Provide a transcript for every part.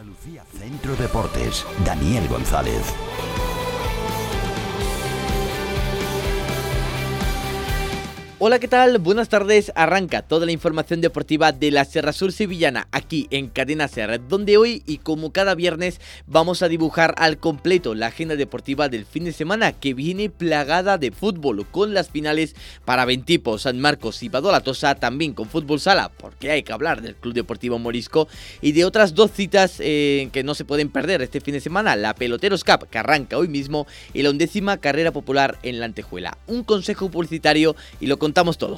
Andalucía Centro Deportes, Daniel González. Hola, ¿qué tal? Buenas tardes. Arranca toda la información deportiva de la Sierra Sur sevillana aquí en Cadena Ser, donde hoy y como cada viernes vamos a dibujar al completo la agenda deportiva del fin de semana, que viene plagada de fútbol, con las finales para Ventipo, San Marcos y Badolatosa, también con fútbol sala, porque hay que hablar del Club Deportivo Morisco, y de otras dos citas que no se pueden perder este fin de semana: la Peloteros Cup, que arranca hoy mismo, y la 11ª Carrera Popular en la Antejuela. Un consejo publicitario y lo contamos todo.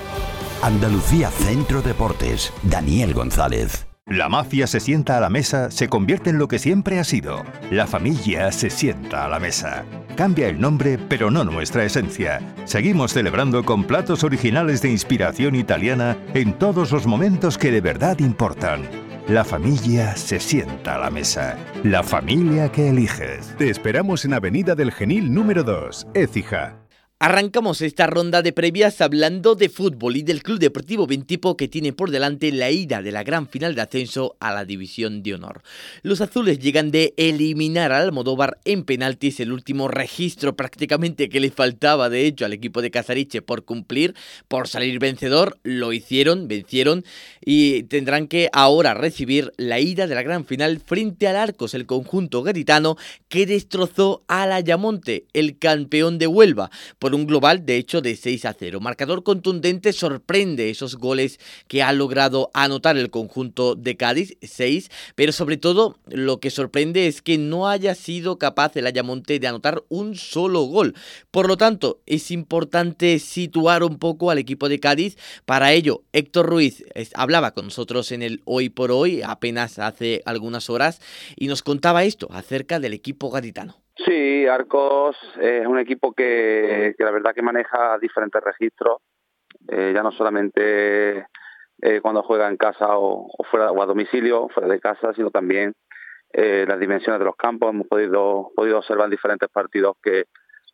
Andalucía Centro Deportes, Daniel González. La mafia se sienta a la mesa, se convierte en lo que siempre ha sido. La familia se sienta a la mesa. Cambia el nombre, pero no nuestra esencia. Seguimos celebrando con platos originales de inspiración italiana en todos los momentos que de verdad importan. La familia se sienta a la mesa. La familia que eliges. Te esperamos en Avenida del Genil número 2, Écija. Arrancamos esta ronda de previas hablando de fútbol y del Club Deportivo Ventipo, que tiene por delante la ida de la gran final de ascenso a la División de Honor. Los azules llegan de eliminar al Almodóvar en penaltis, el último registro prácticamente que le faltaba de hecho al equipo de Casariche por cumplir, por salir vencedor. Lo hicieron, vencieron, y tendrán que ahora recibir la ida de la gran final frente al Arcos, el conjunto gaditano que destrozó al Ayamonte, el campeón de Huelva, por un global de hecho de 6-0. Marcador contundente, sorprende esos goles que ha logrado anotar el conjunto de Cádiz, 6, pero sobre todo lo que sorprende es que no haya sido capaz el Ayamonte de anotar un solo gol. Por lo tanto, es importante situar un poco al equipo de Cádiz. Para ello, Héctor Ruiz hablaba con nosotros en el Hoy por Hoy apenas hace algunas horas y nos contaba esto acerca del equipo gaditano. Sí, Arcos es un equipo que la verdad que maneja diferentes registros, ya no solamente cuando juega en casa o fuera o a domicilio, fuera de casa, sino también las dimensiones de los campos. Hemos podido observar diferentes partidos que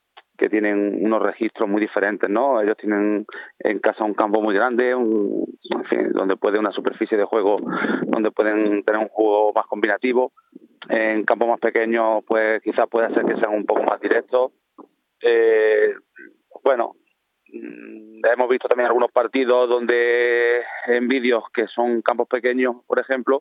tienen unos registros muy diferentes, ¿no? Ellos tienen en casa un campo muy grande, en fin, donde puede una superficie de juego, donde pueden tener un juego más combinativo. En campos más pequeños, pues quizás puede ser que sean un poco más directos. Hemos visto también algunos partidos donde en vídeos que son campos pequeños, por ejemplo,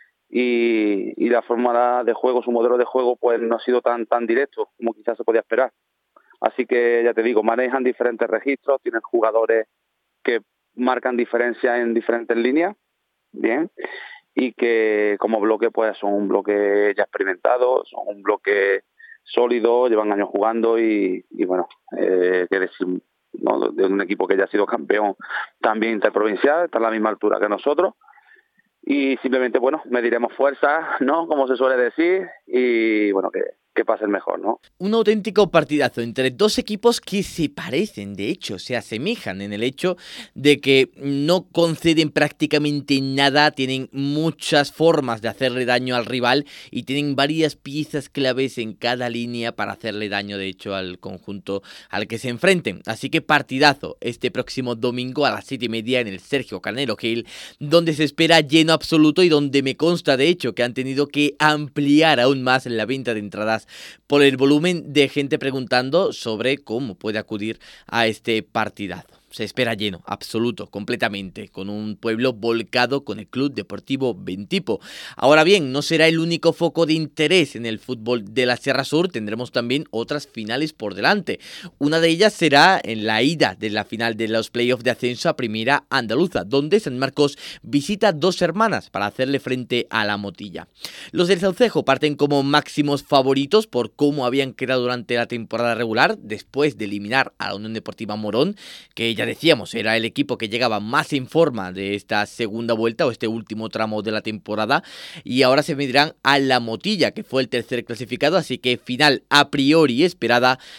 y la forma de juego, su modelo de juego, pues no ha sido tan directo como quizás se podía esperar. Así que, ya te digo, manejan diferentes registros, tienen jugadores que marcan diferencia en diferentes líneas, bien, y que como bloque pues son un bloque ya experimentado, son un bloque sólido, llevan años jugando y bueno, qué decir, ¿no? De un equipo que ya ha sido campeón también interprovincial, está a la misma altura que nosotros, y simplemente, bueno, mediremos fuerzas, ¿no? Como se suele decir, y bueno, que pase el mejor, ¿no? Un auténtico partidazo entre dos equipos que se parecen, de hecho, se asemejan en el hecho de que no conceden prácticamente nada, tienen muchas formas de hacerle daño al rival y tienen varias piezas claves en cada línea para hacerle daño, de hecho, al conjunto al que se enfrenten. Así que partidazo este próximo domingo a las 7:30 en el Sergio Canelo Gil, donde se espera lleno absoluto y donde me consta, de hecho, que han tenido que ampliar aún más la venta de entradas por el volumen de gente preguntando sobre cómo puede acudir a este partidazo. Se espera lleno, absoluto, completamente, con un pueblo volcado con el Club Deportivo Ventipo. Ahora bien, no será el único foco de interés en el fútbol de la Sierra Sur, tendremos también otras finales por delante. Una de ellas será en la ida de la final de los playoffs de ascenso a Primera Andaluza, donde San Marcos visita Dos Hermanas para hacerle frente a la Motilla. Los del Saucejo parten como máximos favoritos por cómo habían quedado durante la temporada regular, después de eliminar a la Unión Deportiva Morón, que ya decíamos, era el equipo que llegaba más en forma de esta segunda vuelta o este último tramo de la temporada, y ahora se medirán a la Motilla, que fue el tercer clasificado, así que final a priori esperada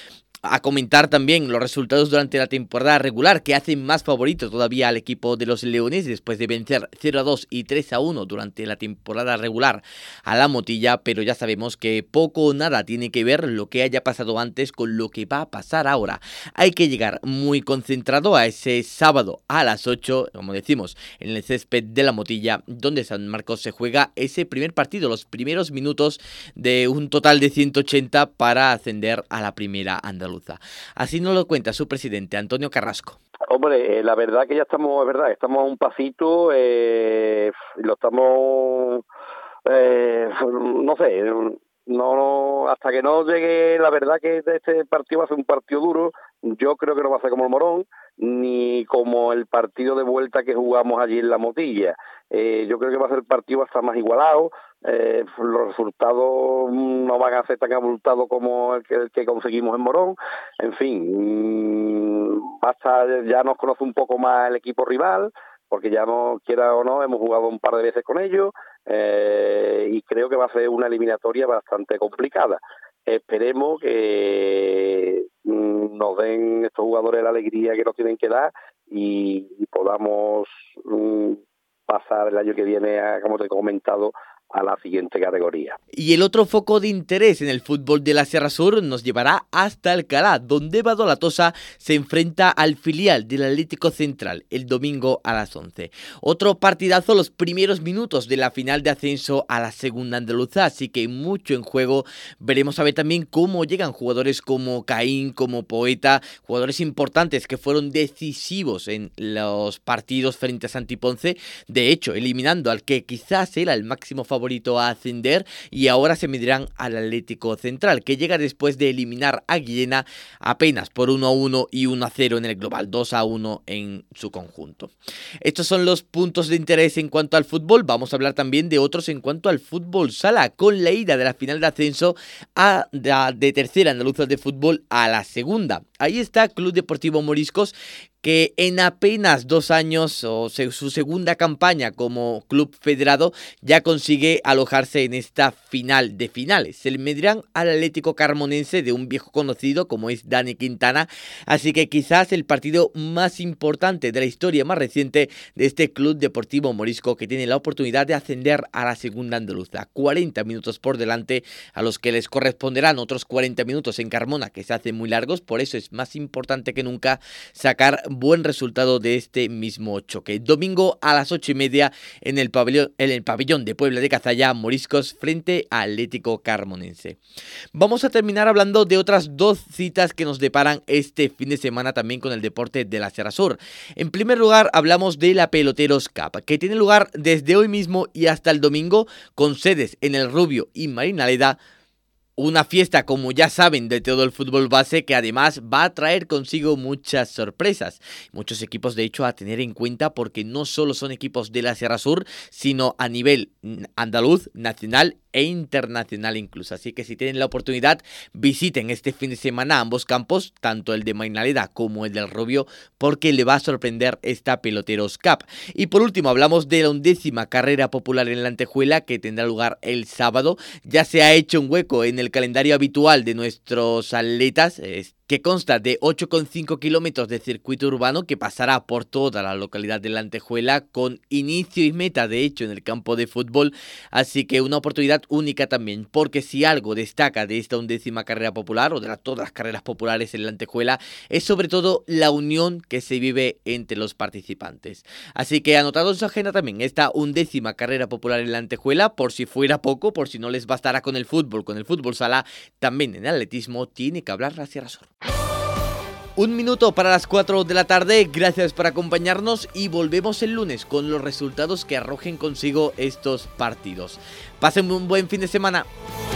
a comentar también los resultados durante la temporada regular, que hacen más favorito todavía al equipo de los Leones después de vencer 0-2 y 3-1 durante la temporada regular a la Motilla, pero ya sabemos que poco o nada tiene que ver lo que haya pasado antes con lo que va a pasar ahora. Hay que llegar muy concentrado a ese sábado a las 8, como decimos, en el césped de la Motilla, donde San Marcos se juega ese primer partido, los primeros minutos de un total de 180 para ascender a la primera andaluza. Así nos lo cuenta su presidente, Antonio Carrasco. Hombre, la verdad que ya estamos a un pasito, lo estamos, no sé, no, hasta que no llegue, la verdad que este partido va a ser un partido duro. Yo creo que no va a ser como el Morón, ni como el partido de vuelta que jugamos allí en la Motilla. Yo creo que va a ser el partido hasta más igualado. Los resultados no van a ser tan abultados como el que conseguimos en Morón. En fin, ya nos conoce un poco más el equipo rival, porque ya no, quiera o no, hemos jugado un par de veces con ellos, y creo que va a ser una eliminatoria bastante complicada. Esperemos que nos den estos jugadores la alegría que nos tienen que dar y podamos pasar el año que viene, como te he comentado, a la siguiente categoría. Y el otro foco de interés en el fútbol de la Sierra Sur nos llevará hasta Alcalá, donde Badolatosa se enfrenta al filial del Atlético Central el domingo a las 11. Otro partidazo, los primeros minutos de la final de ascenso a la segunda andaluza, así que mucho en juego. Veremos a ver también cómo llegan jugadores como Caín, como Poeta, jugadores importantes que fueron decisivos en los partidos frente a Santi Ponce, de hecho eliminando al que quizás era el máximo favorito a ascender, y ahora se medirán al Atlético Central, que llega después de eliminar a Guillena apenas por 1-1 y 1-0 en el global, 2-1 en su conjunto. Estos son los puntos de interés en cuanto al fútbol. Vamos a hablar también de otros en cuanto al fútbol sala, con la ida de la final de ascenso de tercera andaluza de fútbol a la segunda. Ahí está Club Deportivo Moriscos, que en apenas 2 años, o su segunda campaña como club federado, ya consigue alojarse en esta final de finales. Se le medirán al Atlético Carmonense de un viejo conocido como es Dani Quintana, así que quizás el partido más importante de la historia más reciente de este Club Deportivo Morisco, que tiene la oportunidad de ascender a la segunda andaluza. 40 minutos por delante, a los que les corresponderán otros 40 minutos en Carmona, que se hacen muy largos, por eso es más importante que nunca sacar buen resultado de este mismo choque. Domingo a las 8:30 en el pabellón de Puebla de Cazalla, Moriscos frente a Atlético Carmonense. Vamos a terminar hablando de otras 2 citas que nos deparan este fin de semana también con el deporte de la Sierra Sur. En primer lugar, hablamos de la Peloteros Cup, que tiene lugar desde hoy mismo y hasta el domingo, con sedes en El Rubio y Marinaleda. Una fiesta, como ya saben, de todo el fútbol base, que además va a traer consigo muchas sorpresas. Muchos equipos, de hecho, a tener en cuenta, porque no solo son equipos de la Sierra Sur, sino a nivel andaluz, nacional e internacional incluso. Así que si tienen la oportunidad, visiten este fin de semana ambos campos, tanto el de Mainaleda como el del Rubio, porque le va a sorprender esta Peloteros Cup. Y por último, hablamos de la 11ª carrera popular en la Antejuela, que tendrá lugar el sábado. Ya se ha hecho un hueco en el calendario habitual de nuestros atletas, que consta de 8,5 kilómetros de circuito urbano que pasará por toda la localidad de la Antejuela, con inicio y meta, de hecho, en el campo de fútbol. Así que una oportunidad única también, porque si algo destaca de esta 11ª carrera popular, o de todas las carreras populares en la Antejuela, es sobre todo la unión que se vive entre los participantes. Así que anotado en su agenda también esta 11ª carrera popular en la Antejuela, por si fuera poco, por si no les bastará con el fútbol sala, también en atletismo tiene que hablar la Sierra Sur. 1 minuto para las 4 de la tarde, gracias por acompañarnos y volvemos el lunes con los resultados que arrojen consigo estos partidos. Pasen un buen fin de semana.